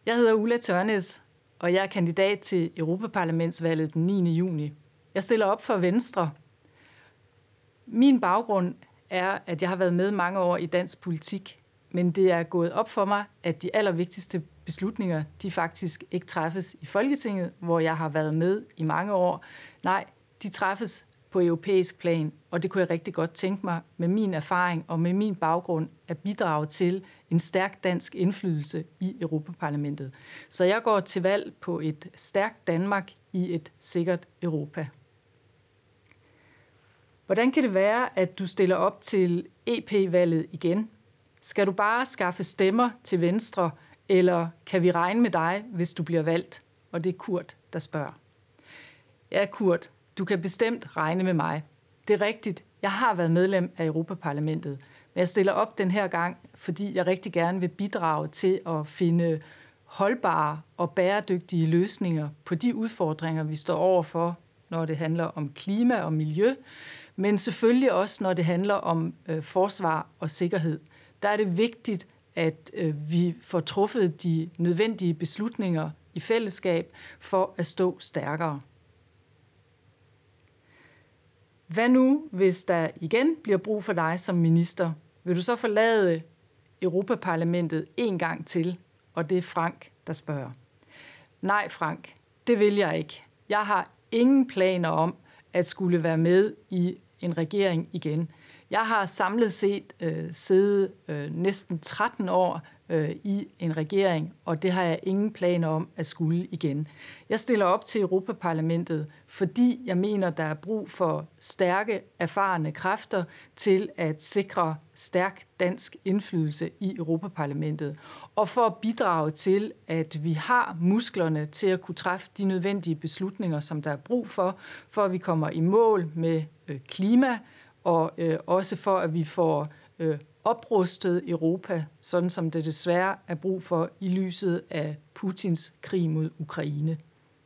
Jeg hedder Ulla Tørnæs, og jeg er kandidat til Europaparlamentsvalget den 9. juni. Jeg stiller op for Venstre. Min baggrund er, at jeg har været med mange år i dansk politik, men det er gået op for mig, at de allervigtigste beslutninger, de faktisk ikke træffes i Folketinget, hvor jeg har været med i mange år. Nej, de træffes på europæisk plan, og det kunne jeg rigtig godt tænke mig med min erfaring og med min baggrund at bidrage til en stærk dansk indflydelse i Europaparlamentet. Så jeg går til valg på et stærkt Danmark i et sikkert Europa. Hvordan kan det være, at du stiller op til EP-valget igen? Skal du bare skaffe stemmer til Venstre, eller kan vi regne med dig, hvis du bliver valgt? Og det er Kurt, der spørger. Ja, Kurt, du kan bestemt regne med mig. Det er rigtigt, jeg har været medlem af Europaparlamentet, men jeg stiller op den her gang, fordi jeg rigtig gerne vil bidrage til at finde holdbare og bæredygtige løsninger på de udfordringer, vi står overfor, når det handler om klima og miljø, men selvfølgelig også, når det handler om forsvar og sikkerhed. Der er det vigtigt, at vi får truffet de nødvendige beslutninger i fællesskab for at stå stærkere. Hvad nu, hvis der igen bliver brug for dig som minister? Vil du så forlade Europaparlamentet en gang til? Og det er Frank, der spørger. Nej, Frank, det vil jeg ikke. Jeg har ingen planer om at skulle være med i en regering igen. Jeg har samlet set siddet næsten 13 år i en regering, og det har jeg ingen planer om at skulle igen. Jeg stiller op til Europaparlamentet, fordi jeg mener, der er brug for stærke, erfarne kræfter til at sikre stærk dansk indflydelse i Europaparlamentet, og for at bidrage til, at vi har musklerne til at kunne træffe de nødvendige beslutninger, som der er brug for at vi kommer i mål med klima, og også for, at vi får oprustet Europa, sådan som det desværre er brug for i lyset af Putins krig mod Ukraine.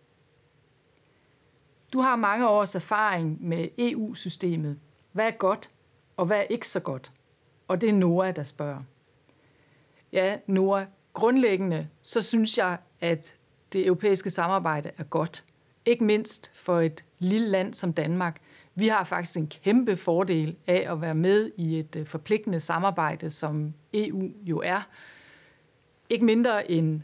Du har mange års erfaring med EU-systemet. Hvad er godt, og hvad er ikke så godt? Og det er Nora, der spørger. Ja, Nora, grundlæggende så synes jeg, at det europæiske samarbejde er godt. Ikke mindst for et lille land som Danmark. Vi har faktisk en kæmpe fordel af at være med i et forpligtende samarbejde, som EU jo er. Ikke mindre end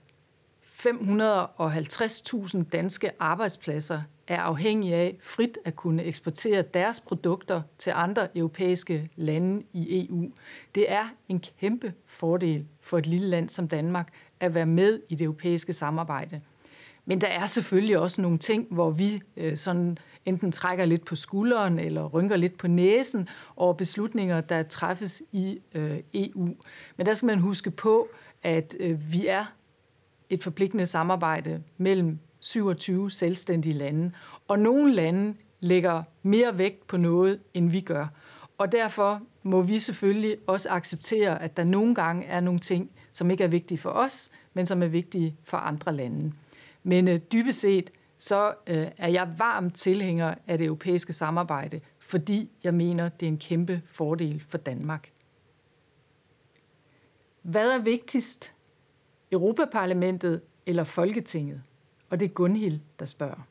550.000 danske arbejdspladser er afhængige af frit at kunne eksportere deres produkter til andre europæiske lande i EU. Det er en kæmpe fordel for et lille land som Danmark at være med i det europæiske samarbejde. Men der er selvfølgelig også nogle ting, hvor vi sådan enten trækker lidt på skulderen eller rynker lidt på næsen over beslutninger, der træffes i EU. Men der skal man huske på, at vi er et forpligtende samarbejde mellem 27 selvstændige lande, og nogle lande lægger mere vægt på noget, end vi gør. Og derfor må vi selvfølgelig også acceptere, at der nogle gange er nogle ting, som ikke er vigtige for os, men som er vigtige for andre lande. Men dybest set, så er jeg varm tilhænger af det europæiske samarbejde, fordi jeg mener, det er en kæmpe fordel for Danmark. Hvad er vigtigst? Europaparlamentet eller Folketinget? Og det er Gunhild, der spørger.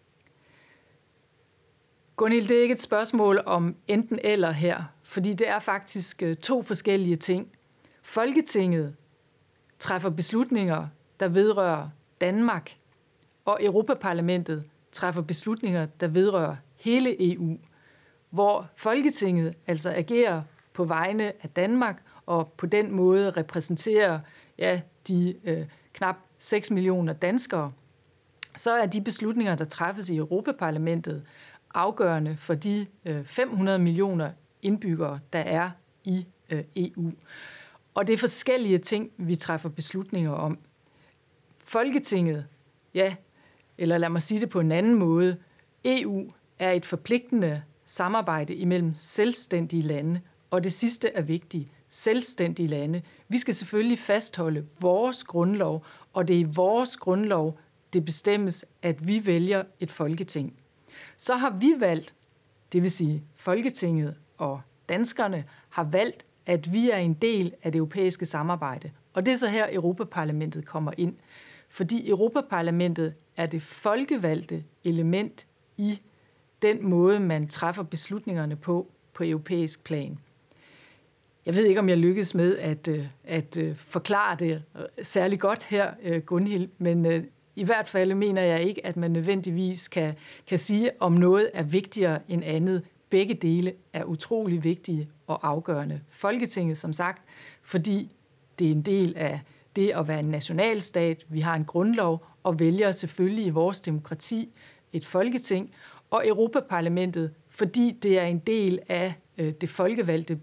Gunhild, det er ikke et spørgsmål om enten eller her, fordi det er faktisk to forskellige ting. Folketinget træffer beslutninger, der vedrører Danmark, og Europaparlamentet træffer beslutninger, der vedrører hele EU, hvor Folketinget altså agerer på vegne af Danmark og på den måde repræsenterer de knap 6 millioner danskere. Så er de beslutninger, der træffes i Europaparlamentet, afgørende for de 500 millioner indbyggere, der er i EU. Og det er forskellige ting, vi træffer beslutninger om. Folketinget, eller lad mig sige det på en anden måde, EU er et forpligtende samarbejde imellem selvstændige lande, og det sidste er vigtigt, selvstændige lande. Vi skal selvfølgelig fastholde vores grundlov, og det er i vores grundlov, det bestemmes, at vi vælger et folketing. Så har vi valgt, det vil sige Folketinget og danskerne har valgt, at vi er en del af det europæiske samarbejde. Og det er så her, Europaparlamentet kommer ind. Fordi Europaparlamentet er det folkevalgte element i den måde, man træffer beslutningerne på europæisk plan. Jeg ved ikke, om jeg lykkes med at forklare det særlig godt her, Gunhild, men i hvert fald mener jeg ikke, at man nødvendigvis kan sige, om noget er vigtigere end andet. Begge dele er utrolig vigtige og afgørende. Folketinget, som sagt, fordi det er en del af det at være en nationalstat. Vi har en grundlov og vælger selvfølgelig i vores demokrati et folketing. Og Europaparlamentet, fordi det er en del af det folkevalgte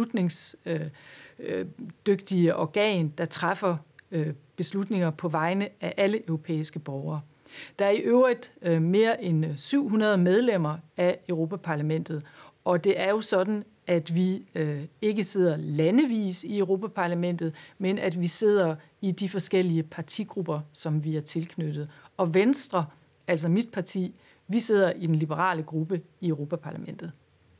beslutningsdygtige organ, der træffer beslutninger på vegne af alle europæiske borgere. Der er i øvrigt mere end 700 medlemmer af Europaparlamentet, og det er jo sådan, at vi ikke sidder landevis i Europaparlamentet, men at vi sidder i de forskellige partigrupper, som vi er tilknyttet. Og Venstre, altså mit parti, vi sidder i den liberale gruppe i Europaparlamentet.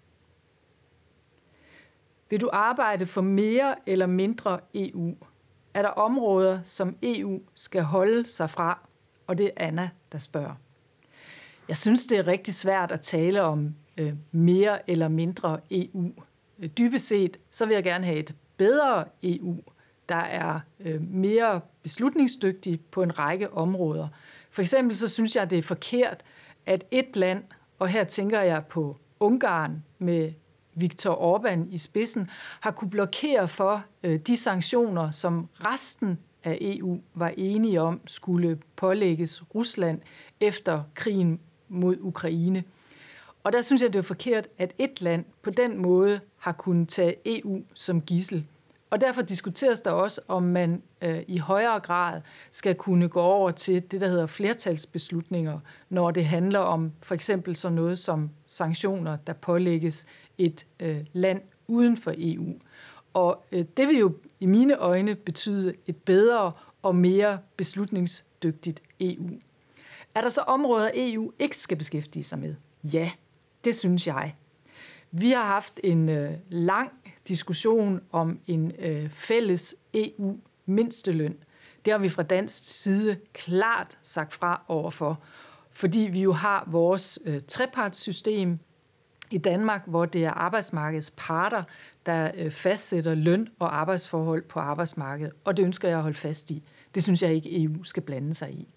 Vil du arbejde for mere eller mindre EU? Er der områder, som EU skal holde sig fra? Og det er Anna, der spørger. Jeg synes, det er rigtig svært at tale om mere eller mindre EU. Dybest set, så vil jeg gerne have et bedre EU, der er mere beslutningsdygtig på en række områder. For eksempel så synes jeg, det er forkert, at et land, og her tænker jeg på Ungarn med Viktor Orbán i spidsen, har kunne blokere for de sanktioner, som resten af EU var enige om skulle pålægges Rusland efter krigen mod Ukraine. Og der synes jeg, det er forkert, at et land på den måde har kunnet tage EU som gidsel. Og derfor diskuteres der også, om man i højere grad skal kunne gå over til det, der hedder flertalsbeslutninger, når det handler om for eksempel sådan noget som sanktioner, der pålægges et land uden for EU. Og det vil jo i mine øjne betyde et bedre og mere beslutningsdygtigt EU. Er der så områder, EU ikke skal beskæftige sig med? Ja, det synes jeg. Vi har haft en lang diskussion om en fælles EU-mindsteløn. Det har vi fra dansk side klart sagt fra overfor, fordi vi jo har vores trepartssystem i Danmark, hvor det er arbejdsmarkedets parter, der fastsætter løn og arbejdsforhold på arbejdsmarkedet, og det ønsker jeg at holde fast i. Det synes jeg ikke, EU skal blande sig i.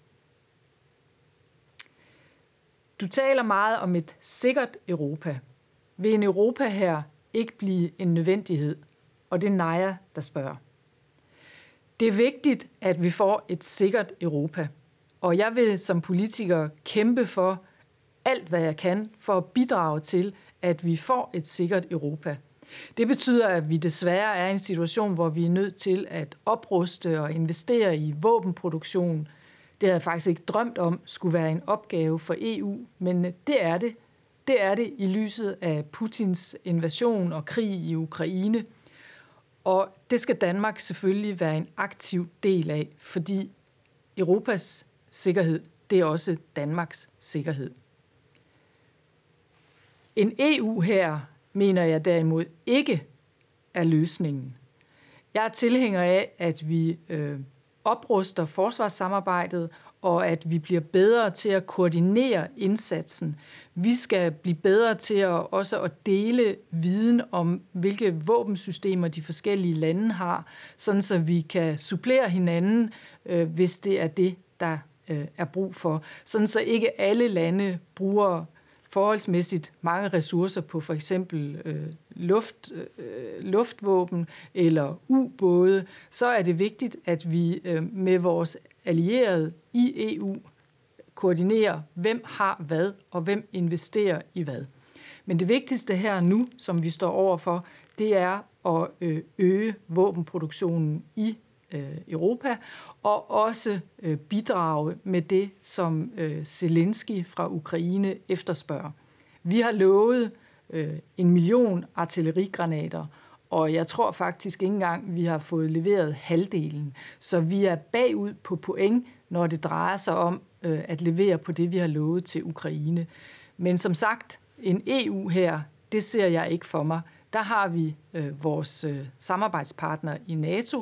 Du taler meget om et sikkert Europa. Vil en Europa her ikke blive en nødvendighed? Og det er Naja, der spørger. Det er vigtigt, at vi får et sikkert Europa. Og jeg vil som politiker kæmpe for alt, hvad jeg kan, for at bidrage til, at vi får et sikkert Europa. Det betyder, at vi desværre er i en situation, hvor vi er nødt til at opruste og investere i våbenproduktion. Det havde jeg faktisk ikke drømt om skulle være en opgave for EU, men det er det. Det er det i lyset af Putins invasion og krig i Ukraine. Og det skal Danmark selvfølgelig være en aktiv del af, fordi Europas sikkerhed, det er også Danmarks sikkerhed. En EU her, mener jeg derimod ikke er løsningen. Jeg er tilhænger af, at vi opruster forsvarssamarbejdet, og at vi bliver bedre til at koordinere indsatsen. Vi skal blive bedre til også at dele viden om, hvilke våbensystemer de forskellige lande har, sådan så vi kan supplere hinanden, hvis det er det, der er brug for. Sådan så ikke alle lande bruger forholdsmæssigt mange ressourcer på for eksempel luftvåben eller ubåde, så er det vigtigt, at vi med vores allierede i EU koordinerer, hvem har hvad, og hvem investerer i hvad. Men det vigtigste her nu, som vi står overfor, det er at øge våbenproduktionen i Europa, og også bidrage med det, som Zelensky fra Ukraine efterspørger. Vi har lovet 1 million artillerigranater, og jeg tror faktisk ikke engang, vi har fået leveret halvdelen. Så vi er bagud på point, når det drejer sig om at levere på det, vi har lovet til Ukraine. Men som sagt, en EU her, det ser jeg ikke for mig. Der har vi vores samarbejdspartner i NATO,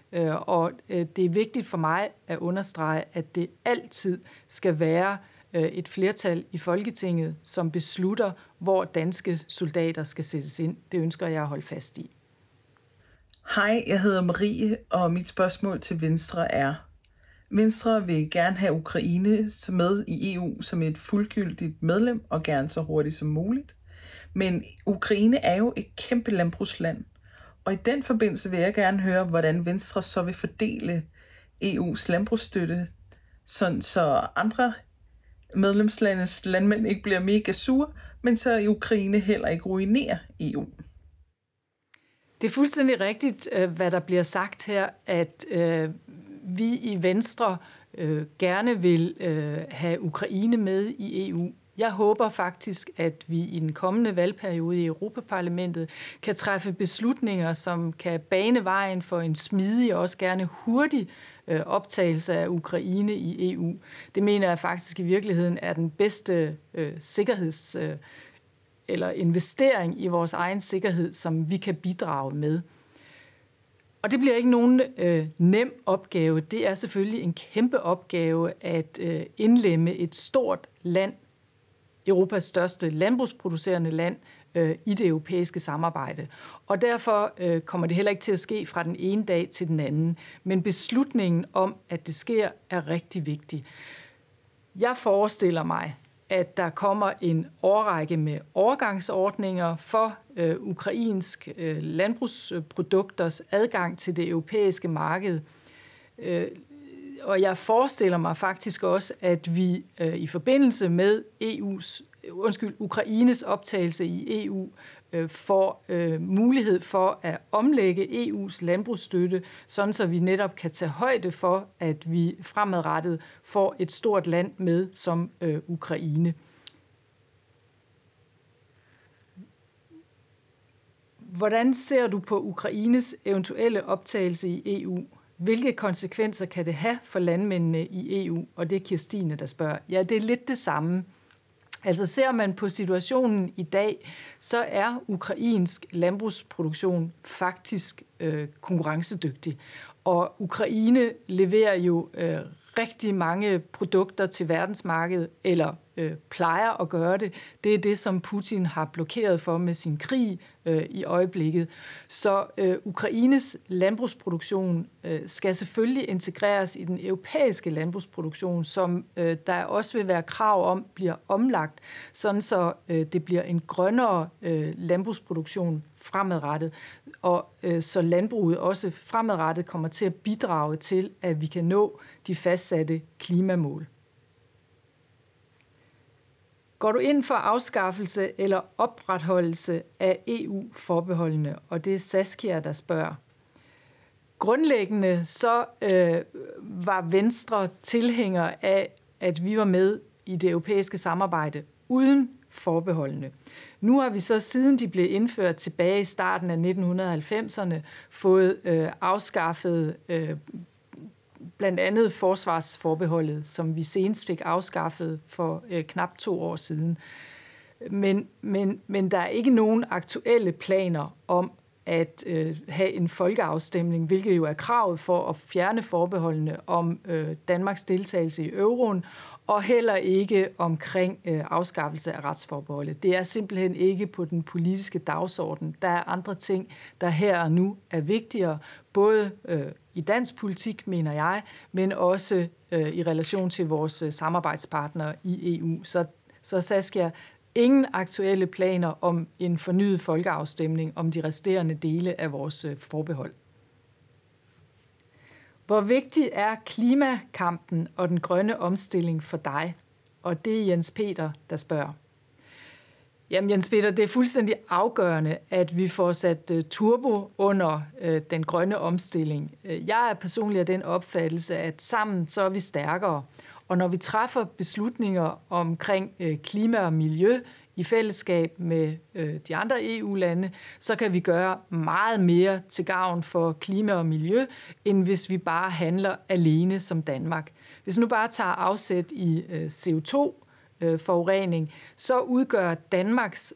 Og det er vigtigt for mig at understrege, at det altid skal være et flertal i Folketinget, som beslutter, hvor danske soldater skal sættes ind. Det ønsker jeg at holde fast i. Hej, jeg hedder Marie, og mit spørgsmål til Venstre er: Venstre vil gerne have Ukraine med i EU som et fuldgyldigt medlem, og gerne så hurtigt som muligt. Men Ukraine er jo et kæmpe landbrugsland, og i den forbindelse vil jeg gerne høre, hvordan Venstre så vil fordele EU's landbrugsstøtte, sådan så andre medlemslandes landmænd ikke bliver mega sure, men så i Ukraine heller ikke ruinerer EU. Det er fuldstændig rigtigt, hvad der bliver sagt her, at vi i Venstre gerne vil have Ukraine med i EU. Jeg håber faktisk, at vi i den kommende valgperiode i Europaparlamentet kan træffe beslutninger, som kan bane vejen for en smidig og også gerne hurtig optagelse af Ukraine i EU. Det mener jeg faktisk i virkeligheden er den bedste sikkerheds- eller investering i vores egen sikkerhed, som vi kan bidrage med. Og det bliver ikke nogen nem opgave. Det er selvfølgelig en kæmpe opgave at indlemme et stort land, Europas største landbrugsproducerende land, i det europæiske samarbejde. Og derfor kommer det heller ikke til at ske fra den ene dag til den anden. Men beslutningen om, at det sker, er rigtig vigtig. Jeg forestiller mig, at der kommer en årrække med overgangsordninger for ukrainsk landbrugsprodukters adgang til det europæiske marked. Og jeg forestiller mig faktisk også, at vi i forbindelse med Ukraines optagelse i EU får mulighed for at omlægge EU's landbrugsstøtte, sådan så vi netop kan tage højde for, at vi fremadrettet får et stort land med som Ukraine. Hvordan ser du på Ukraines eventuelle optagelse i EU? Hvilke konsekvenser kan det have for landmændene i EU? Og det er Kirstine, der spørger. Ja, det er lidt det samme. Altså ser man på situationen i dag, så er ukrainsk landbrugsproduktion faktisk konkurrencedygtig. Og Ukraine leverer jo rigtig mange produkter til verdensmarkedet, eller plejer at gøre det. Det er det, som Putin har blokeret for med sin krig i øjeblikket. Så Ukraines landbrugsproduktion skal selvfølgelig integreres i den europæiske landbrugsproduktion, som der også vil være krav om bliver omlagt, sådan så det bliver en grønnere landbrugsproduktion fremadrettet, og så landbruget også fremadrettet kommer til at bidrage til, at vi kan nå de fastsatte klimamål. Går du ind for afskaffelse eller opretholdelse af EU-forbeholdene? Og det er Saskia, der spørger. Grundlæggende så var Venstre tilhænger af, at vi var med i det europæiske samarbejde uden forbeholdene. Nu har vi så, siden de blev indført tilbage i starten af 1990'erne, fået afskaffet blandt andet forsvarsforbeholdet, som vi senest fik afskaffet for knap 2 år siden. Men der er ikke nogen aktuelle planer om at have en folkeafstemning, hvilket jo er kravet for at fjerne forbeholdene om Danmarks deltagelse i euroen, og heller ikke omkring afskaffelse af retsforbeholdet. Det er simpelthen ikke på den politiske dagsorden. Der er andre ting, der her og nu er vigtigere, både i dansk politik, mener jeg, men også i relation til vores samarbejdspartnere i EU. Så Saskia, ingen aktuelle planer om en fornyet folkeafstemning om de resterende dele af vores forbehold. Hvor vigtig er klimakampen og den grønne omstilling for dig? Og det er Jens Peter, der spørger. Jamen Jens Peter, det er fuldstændig afgørende, at vi får sat turbo under den grønne omstilling. Jeg er personligt af den opfattelse, at sammen så er vi stærkere. Og når vi træffer beslutninger omkring klima og miljø i fællesskab med de andre EU-lande, så kan vi gøre meget mere til gavn for klima og miljø, end hvis vi bare handler alene som Danmark. Hvis vi nu bare tager afsæt i CO2-forurening, så udgør Danmarks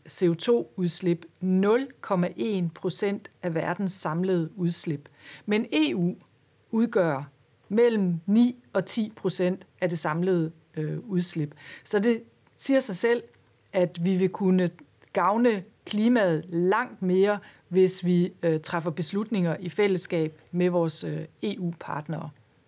CO2-udslip 0,1% af verdens samlede udslip. Men EU udgør mellem 9 og 10% af det samlede udslip. Så det siger sig selv, at vi vil kunne gavne klimaet langt mere, hvis vi træffer beslutninger i fællesskab med vores EU-partnere.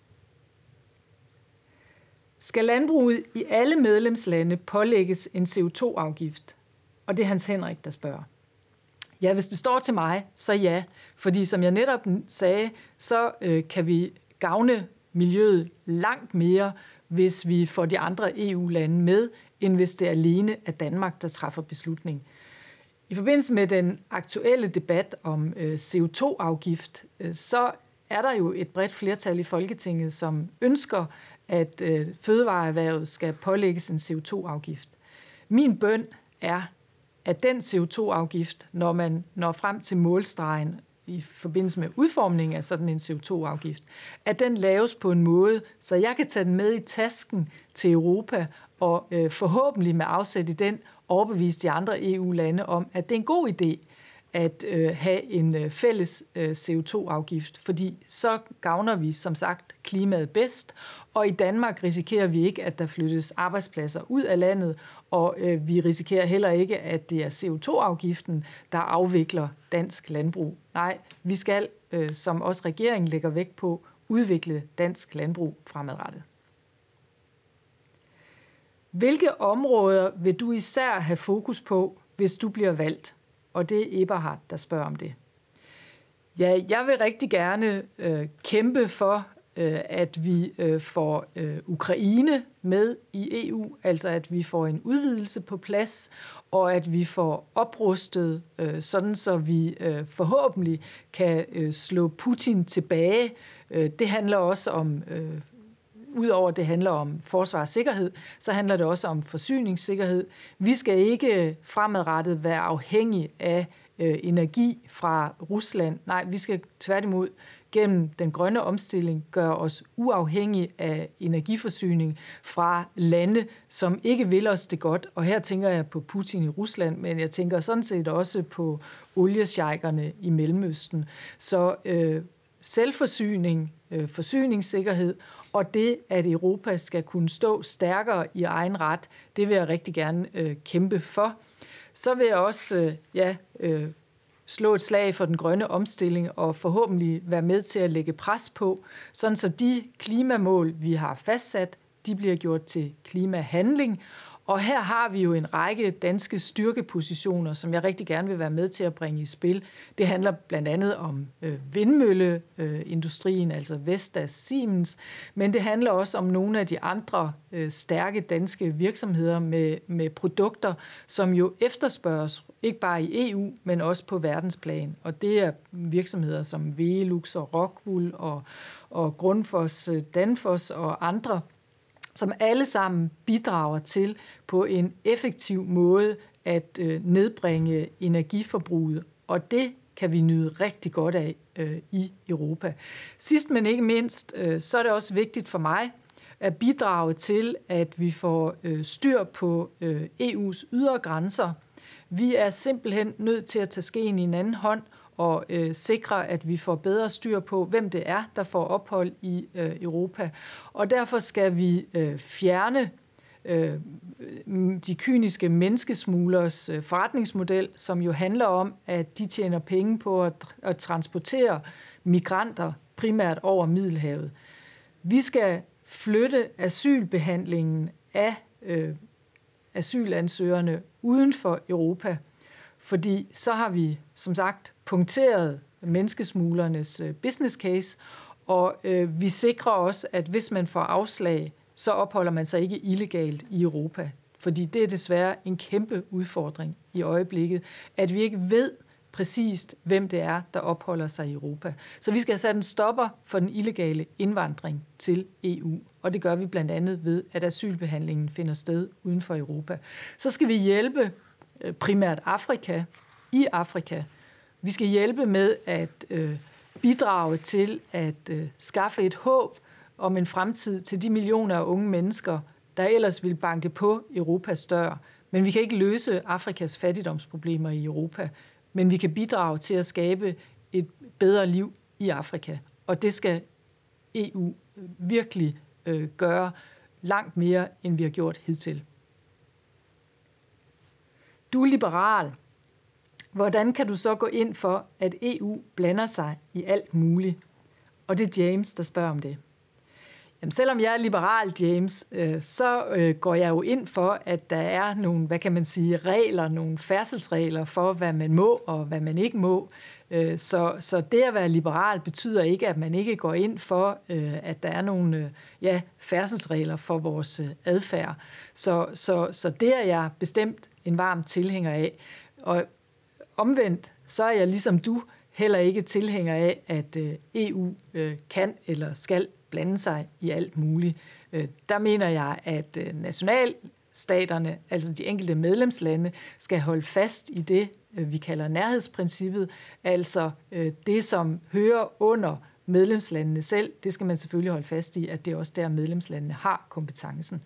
Skal landbruget i alle medlemslande pålægges en CO2-afgift? Og det er Hans Henrik, der spørger. Ja, hvis det står til mig, så ja. Fordi som jeg netop sagde, så kan vi gavne miljøet langt mere, hvis vi får de andre EU-lande med, end hvis det alene er Danmark, der træffer beslutning. I forbindelse med den aktuelle debat om CO2-afgift, så er der jo et bredt flertal i Folketinget, som ønsker, at fødevareerhvervet skal pålægges en CO2-afgift. Min bøn er, at den CO2-afgift, når man når frem til målstregen i forbindelse med udformningen af sådan en CO2-afgift, at den laves på en måde, så jeg kan tage den med i tasken til Europa og forhåbentlig med afsæt i den overbevise de andre EU-lande om, at det er en god idé at have en fælles CO2-afgift, fordi så gavner vi som sagt klimaet bedst, og i Danmark risikerer vi ikke, at der flyttes arbejdspladser ud af landet, og vi risikerer heller ikke, at det er CO2-afgiften, der afvikler dansk landbrug. Nej, vi skal, som også regeringen lægger vægt på, udvikle dansk landbrug fremadrettet. Hvilke områder vil du især have fokus på, hvis du bliver valgt? Og det er Eberhard, der spørger om det. Ja, jeg vil rigtig gerne kæmpe for, at vi får Ukraine med i EU, altså at vi får en udvidelse på plads, og at vi får oprustet, sådan så vi forhåbentlig kan slå Putin tilbage. Det handler også om, udover det handler om forsvar og sikkerhed, så handler det også om forsyningssikkerhed. Vi skal ikke fremadrettet være afhængige af energi fra Rusland. Nej, vi skal tværtimod gennem den grønne omstilling gøre os uafhængige af energiforsyning fra lande, som ikke vil os det godt. Og her tænker jeg på Putin i Rusland, men jeg tænker sådan set også på oliesjejkerne i Mellemøsten. Så selvforsyning, forsyningssikkerhed og det, at Europa skal kunne stå stærkere i egen ret, det vil jeg rigtig gerne kæmpe for. Så vil jeg også slå et slag for den grønne omstilling og forhåbentlig være med til at lægge pres på, sådan så de klimamål, vi har fastsat, de bliver gjort til klimahandling. Og her har vi jo en række danske styrkepositioner, som jeg rigtig gerne vil være med til at bringe i spil. Det handler blandt andet om vindmølleindustrien, altså Vestas, Siemens, men det handler også om nogle af de andre stærke danske virksomheder med produkter, som jo efterspørges ikke bare i EU, men også på verdensplan. Og det er virksomheder som Velux og Rockwool og Grundfos, Danfoss og andre, som alle sammen bidrager til på en effektiv måde at nedbringe energiforbruget. Og det kan vi nyde rigtig godt af i Europa. Sidst men ikke mindst, så er det også vigtigt for mig at bidrage til, at vi får styr på EU's ydre grænser. Vi er simpelthen nødt til at tage skeen i en anden hånd og sikre, at vi får bedre styr på, hvem det er, der får ophold i Europa. Og derfor skal vi fjerne de kyniske menneskesmuglers forretningsmodel, som jo handler om, at de tjener penge på at transportere migranter primært over Middelhavet. Vi skal flytte asylbehandlingen af asylansøgerne uden for Europa, fordi så har vi, som sagt, punkteret menneskesmuglernes business case, og vi sikrer også, at hvis man får afslag, så opholder man sig ikke illegalt i Europa. Fordi det er desværre en kæmpe udfordring i øjeblikket, at vi ikke ved præcist, hvem det er, der opholder sig i Europa. Så vi skal have sat en stopper for den illegale indvandring til EU, og det gør vi blandt andet ved, at asylbehandlingen finder sted uden for Europa. Så skal vi hjælpe primært i Afrika. Vi skal hjælpe med at bidrage til at skaffe et håb om en fremtid til de millioner af unge mennesker, der ellers vil banke på Europas dør. Men vi kan ikke løse Afrikas fattigdomsproblemer i Europa, men vi kan bidrage til at skabe et bedre liv i Afrika. Og det skal EU virkelig gøre langt mere, end vi har gjort hidtil. Du er liberal. Hvordan kan du så gå ind for, at EU blander sig i alt muligt? Og det er James, der spørger om det. Jamen, selvom jeg er liberal, James, så går jeg jo ind for, at der er nogle, regler, nogle færdselsregler for, hvad man må og hvad man ikke må. Så det at være liberal betyder ikke, at man ikke går ind for, at der er nogle færdselsregler for vores adfærd. Så det er jeg bestemt en varm tilhænger af. Og omvendt, så er jeg ligesom du heller ikke tilhænger af, at EU kan eller skal blande sig i alt muligt. Der mener jeg, at nationalstaterne, altså de enkelte medlemslande, skal holde fast i det, vi kalder nærhedsprincippet, altså det, som hører under medlemslandene selv. Det skal man selvfølgelig holde fast i, at det er også der, medlemslandene har kompetencen.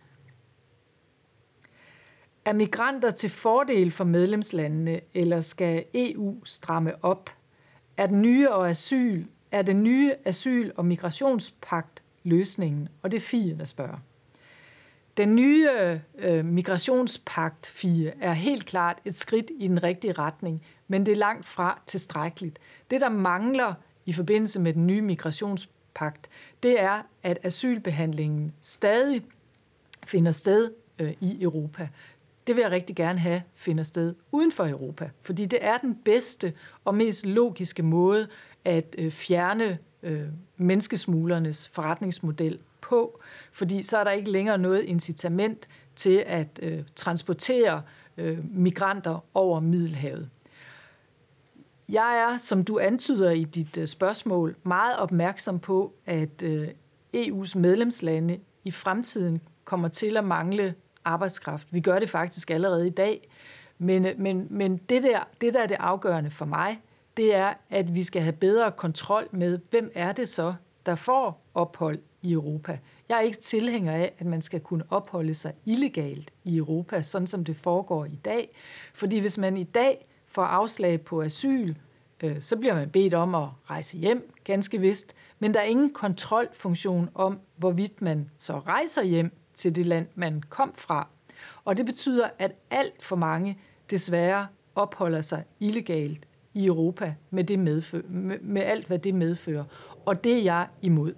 Er migranter til fordel for medlemslandene, eller skal EU stramme op? Er den nye asyl- og migrationspagt løsningen? Og det er Fie, der spørger. Den nye migrationspagt, Fie, er helt klart et skridt i den rigtige retning, men det er langt fra tilstrækkeligt. Det, der mangler i forbindelse med den nye migrationspagt, det er, at asylbehandlingen stadig finder sted i Europa. Det vil jeg rigtig gerne have finder sted uden for Europa, fordi det er den bedste og mest logiske måde at fjerne menneskesmuglernes forretningsmodel på, fordi så er der ikke længere noget incitament til at transportere migranter over Middelhavet. Jeg er, som du antyder i dit spørgsmål, meget opmærksom på, at EU's medlemslande i fremtiden kommer til at mangle arbejdskraft. Vi gør det faktisk allerede i dag, men det der er det afgørende for mig, det er, at vi skal have bedre kontrol med, hvem er det så, der får ophold i Europa. Jeg er ikke tilhænger af, at man skal kunne opholde sig illegalt i Europa, sådan som det foregår i dag. Fordi hvis man i dag får afslag på asyl, så bliver man bedt om at rejse hjem, ganske vist, men der er ingen kontrolfunktion om, hvorvidt man så rejser hjem til det land, man kom fra. Og det betyder, at alt for mange desværre opholder sig illegalt i Europa med alt, hvad det medfører. Og det er jeg imod.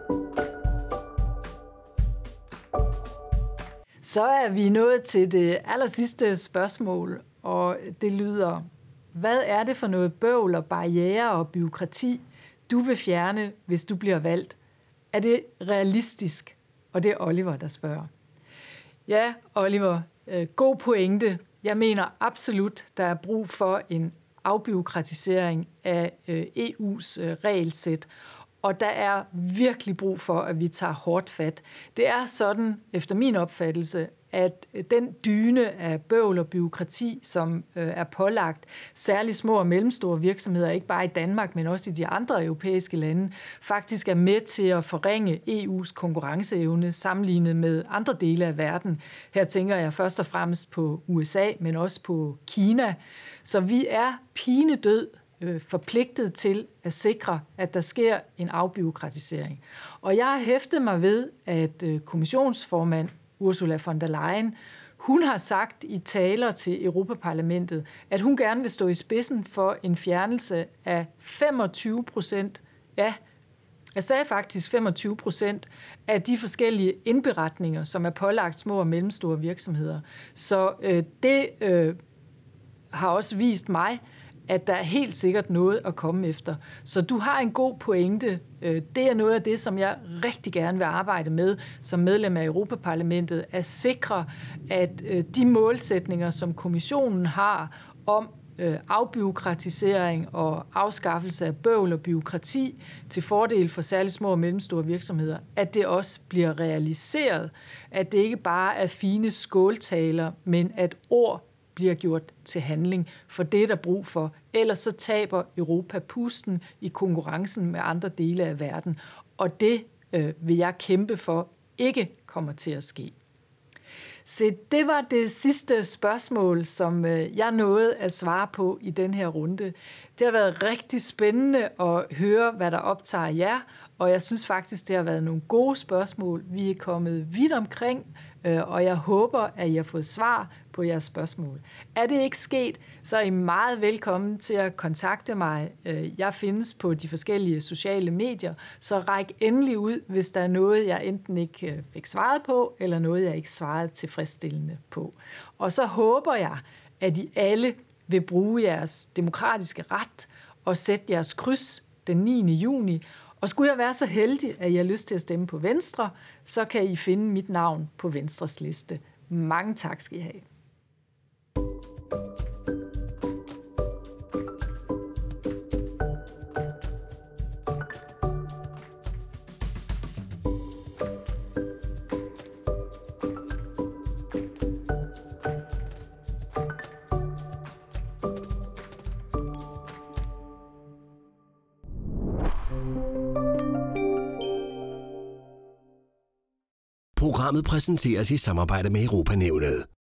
Så er vi nået til det allersidste spørgsmål, og det lyder: hvad er det for noget bøvl og barriere og byråkrati, du vil fjerne, hvis du bliver valgt? Er det realistisk? Og det er Oliver, der spørger. Ja, Oliver, god pointe. Jeg mener absolut, der er brug for en afbureaukratisering af EU's regelsæt, og der er virkelig brug for, at vi tager hårdt fat. Det er sådan, efter min opfattelse, at den dyne af bøvl og byråkrati, som er pålagt særligt små og mellemstore virksomheder, ikke bare i Danmark, men også i de andre europæiske lande, faktisk er med til at forringe EU's konkurrenceevne sammenlignet med andre dele af verden. Her tænker jeg først og fremmest på USA, men også på Kina. Så vi er pinedød forpligtet til at sikre, at der sker en afbureaukratisering. Og jeg har hæftet mig ved, at kommissionsformand Ursula von der Leyen, hun har sagt i taler til Europaparlamentet, at hun gerne vil stå i spidsen for en fjernelse af 25%, ja, jeg sagde faktisk 25% af de forskellige indberetninger, som er pålagt små og mellemstore virksomheder. Så det har også vist mig, at der er helt sikkert noget at komme efter. Så du har en god pointe. Det er noget af det, som jeg rigtig gerne vil arbejde med som medlem af Europaparlamentet, at sikre, at de målsætninger, som kommissionen har om afbureaukratisering og afskaffelse af bøvl og byråkrati til fordel for særligt små og mellemstore virksomheder, at det også bliver realiseret, at det ikke bare er fine skåltaler, men at ord bliver gjort til handling, for det er der brug for. Ellers så taber Europa pusten i konkurrencen med andre dele af verden, og det vil jeg kæmpe for ikke kommer til at ske. Så det var det sidste spørgsmål, som jeg nåede at svare på i den her runde. Det har været rigtig spændende at høre, hvad der optager jer, og jeg synes faktisk, det har været nogle gode spørgsmål. Vi er kommet vidt omkring, og jeg håber, at I har fået svar på jeres spørgsmål. Er det ikke sket, så er I meget velkommen til at kontakte mig. Jeg findes på de forskellige sociale medier, så ræk endelig ud, hvis der er noget, jeg enten ikke fik svaret på, eller noget, jeg ikke svarede tilfredsstillende på. Og så håber jeg, at I alle vil bruge jeres demokratiske ret og sætte jeres kryds den 9. juni. Og skulle jeg være så heldig, at I har lyst til at stemme på Venstre, så kan I finde mit navn på Venstres liste. Mange tak skal I have. Programmet præsenteres i samarbejde med Europanævnet.